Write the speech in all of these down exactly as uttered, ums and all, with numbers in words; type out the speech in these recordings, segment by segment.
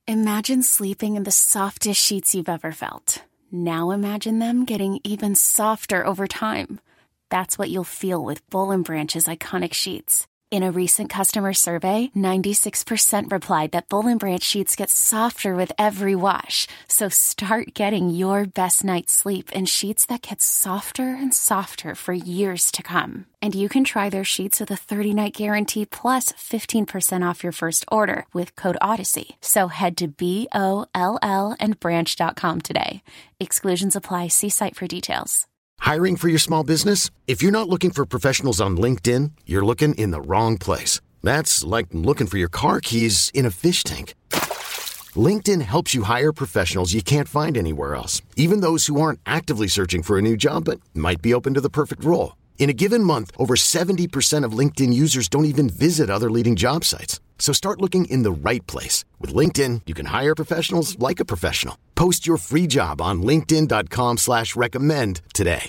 Imagine sleeping in the softest sheets you've ever felt. Now imagine them getting even softer over time. That's what you'll feel with Boll and Branch's iconic sheets. In a recent customer survey, ninety-six percent replied that Boll and Branch sheets get softer with every wash. So start getting your best night's sleep in sheets that get softer and softer for years to come. And you can try their sheets with a thirty-night guarantee plus fifteen percent off your first order with code Odyssey. So head to B O L L and branch dot com today. Exclusions apply. See site for details. Hiring for your small business? If you're not looking for professionals on LinkedIn, you're looking in the wrong place. That's like looking for your car keys in a fish tank. LinkedIn helps you hire professionals you can't find anywhere else, even those who aren't actively searching for a new job but might be open to the perfect role. In a given month, over seventy percent of LinkedIn users don't even visit other leading job sites. So start looking in the right place. With LinkedIn, you can hire professionals like a professional. Post your free job on linkedin dot com slash recommend today.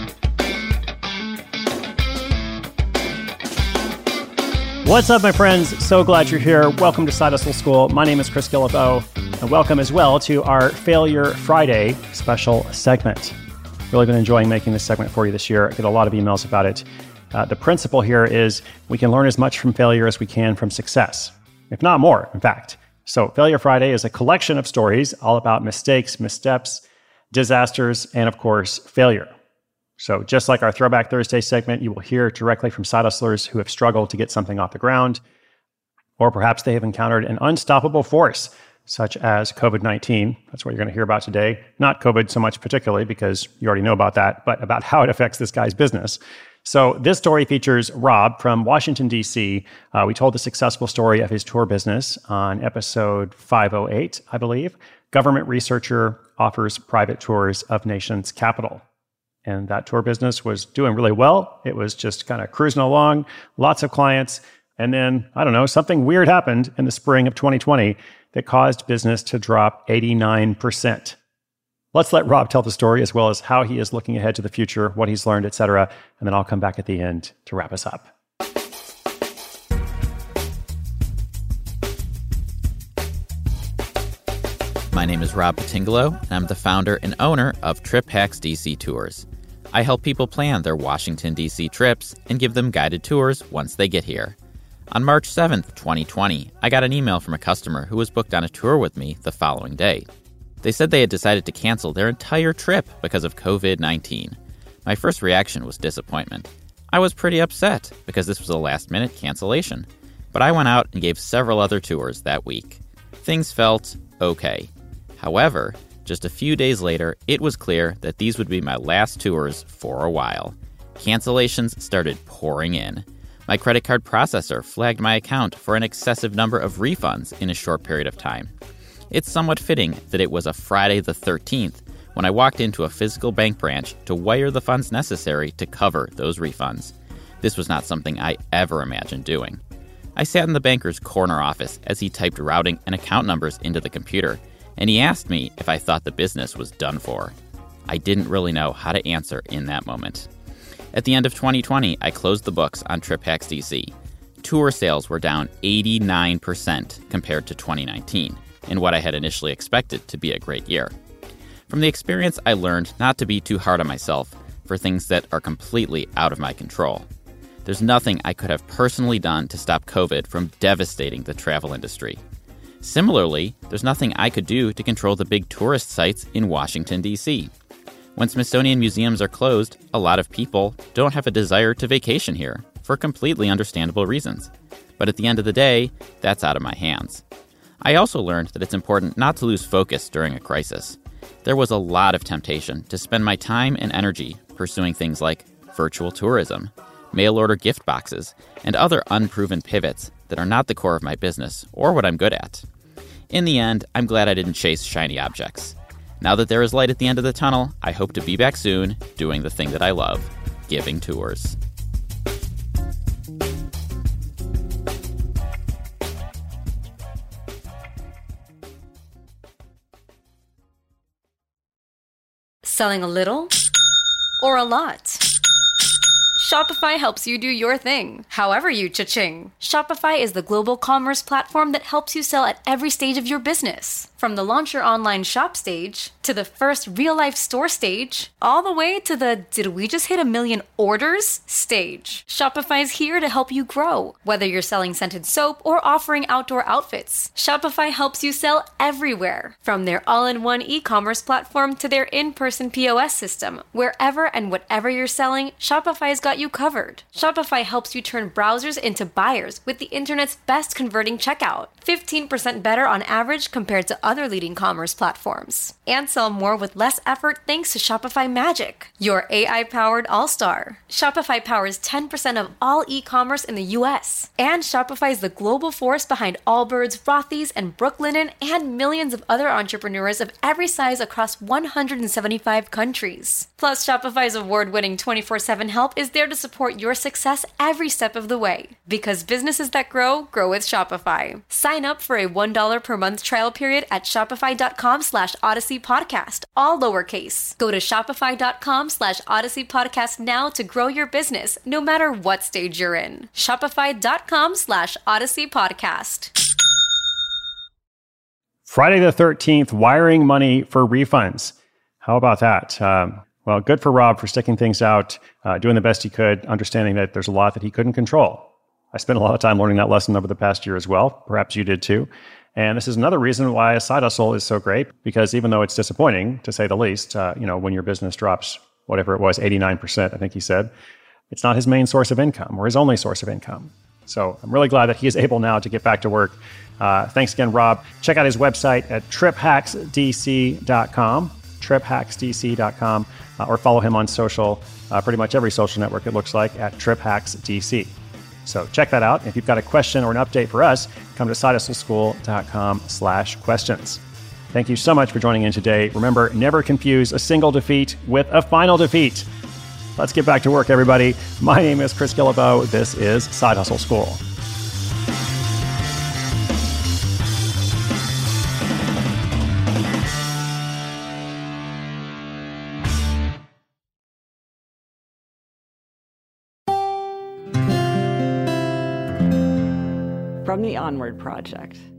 What's up, my friends? So glad you're here. Welcome to Side Hustle School. My name is Chris Guillebeau, and welcome as well to our Failure Friday special segment. Really been enjoying making this segment for you this year. I get a lot of emails about it. Uh, the principle here is we can learn as much from failure as we can from success, if not more, in fact. So Failure Friday is a collection of stories all about mistakes, missteps, disasters, and of course, failure. So just like our Throwback Thursday segment, you will hear directly from side hustlers who have struggled to get something off the ground, or perhaps they have encountered an unstoppable force, such as covid nineteen. That's what you're going to hear about today. Not COVID so much particularly, because you already know about that, but about how it affects this guy's business. So this story features Rob from Washington, D C. Uh, we told the successful story of his tour business on episode five oh eight, I believe. Government researcher offers private tours of nation's capital. And that tour business was doing really well. It was just kind of cruising along, lots of clients. And then, I don't know, something weird happened in the spring of twenty twenty that caused business to drop eighty-nine percent. Let's let Rob tell the story, as well as how he is looking ahead to the future, what he's learned, et cetera. And then I'll come back at the end to wrap us up. My name is Rob Patingolo, and I'm the founder and owner of Trip Hacks D C Tours. I help people plan their Washington, D C trips and give them guided tours once they get here. On March seventh, twenty twenty, I got an email from a customer who was booked on a tour with me the following day. They said they had decided to cancel their entire trip because of covid nineteen. My first reaction was disappointment. I was pretty upset because this was a last-minute cancellation, but I went out and gave several other tours that week. Things felt okay. However, just a few days later, it was clear that these would be my last tours for a while. Cancellations started pouring in. My credit card processor flagged my account for an excessive number of refunds in a short period of time. It's somewhat fitting that it was a Friday the thirteenth when I walked into a physical bank branch to wire the funds necessary to cover those refunds. This was not something I ever imagined doing. I sat in the banker's corner office as he typed routing and account numbers into the computer, and he asked me if I thought the business was done for. I didn't really know how to answer in that moment. At the end of twenty twenty, I closed the books on Trip Hacks D C. Tour sales were down eighty-nine percent compared to twenty nineteen, in what I had initially expected to be a great year. From the experience, I learned not to be too hard on myself for things that are completely out of my control. There's nothing I could have personally done to stop COVID from devastating the travel industry. Similarly, there's nothing I could do to control the big tourist sites in Washington, D C. When Smithsonian museums are closed, a lot of people don't have a desire to vacation here for completely understandable reasons. But at the end of the day, that's out of my hands. I also learned that it's important not to lose focus during a crisis. There was a lot of temptation to spend my time and energy pursuing things like virtual tourism, mail-order gift boxes, and other unproven pivots that are not the core of my business or what I'm good at. In the end, I'm glad I didn't chase shiny objects. Now that there is light at the end of the tunnel, I hope to be back soon doing the thing that I love, giving tours. Selling a little or a lot? Shopify helps you do your thing, however you cha-ching. Shopify is the global commerce platform that helps you sell at every stage of your business. From the launch your online shop stage, to the first real-life store stage, all the way to the did we just hit a million orders stage. Shopify is here to help you grow. Whether you're selling scented soap or offering outdoor outfits, Shopify helps you sell everywhere. From their all-in-one e-commerce platform to their in-person P O S system, wherever and whatever you're selling, Shopify's got you covered. Shopify helps you turn browsers into buyers with the internet's best converting checkout. fifteen percent better on average compared to other leading commerce platforms. And sell more with less effort thanks to Shopify Magic, your A I-powered all-star. Shopify powers ten percent of all e-commerce in the U S. And Shopify is the global force behind Allbirds, Rothy's, and Brooklinen, and millions of other entrepreneurs of every size across one hundred seventy-five countries. Plus, Shopify's award-winning twenty-four seven help is there to support your success every step of the way. Because businesses that grow, grow with Shopify. Sign up for a one dollar per month trial period at shopify.com slash Odyssey Podcast, all lowercase. Go to shopify.com slash Odyssey Podcast now to grow your business, no matter what stage you're in. Shopify.com slash Odyssey Podcast. Friday the thirteenth, wiring money for refunds. How about that? Um, well, good for Rob for sticking things out, uh, doing the best he could, understanding that there's a lot that he couldn't control. I spent a lot of time learning that lesson over the past year as well. Perhaps you did too. And this is another reason why a side hustle is so great, because even though it's disappointing, to say the least, uh, you know, when your business drops, whatever it was, eighty-nine percent, I think he said, it's not his main source of income or his only source of income. So I'm really glad that he is able now to get back to work. Uh, thanks again, Rob. Check out his website at trip hacks d c dot com, trip hacks d c dot com, uh, or follow him on social, uh, pretty much every social network it looks like, at trip hacks d c. So check that out. If you've got a question or an update for us, come to sidehustleschool.com slash questions. Thank you so much for joining in today. Remember, never confuse a single defeat with a final defeat. Let's get back to work, everybody. My name is Chris Guillebeau. This is Side Hustle School. From the Onward Project.